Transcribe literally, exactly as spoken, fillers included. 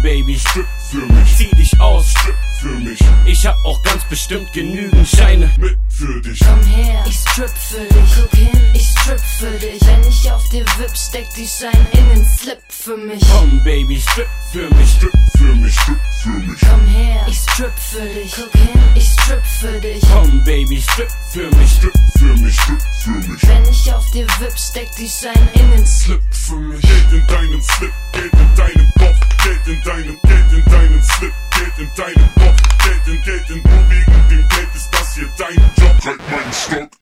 Baby, strip für mich, zieh dich aus, strip für mich. Ich hab auch ganz bestimmt genügend Scheine mit für dich. Komm her, ich strip für dich. Guck hin, ich strip für dich. Wenn ich auf dir wipp, steck die Scheine in den Slip für mich. Komm Baby, strip für mich, strip für mich, strip für mich. Komm her, ich strip für dich. Guck hin, ich strip für dich. Komm Baby, strip für mich, strip für mich, strip für mich. Wenn ich auf dir wipp, steck die Scheine in den Slip für mich. Geld in deinem Slip, Geld in deinem Kopf, Geld in deinem, Geld in deinem Slip, Geld in deinem Kopf, Geld in, Geld in, nur wegen dem Geld ist das hier dein Job. Halt meinen Stock.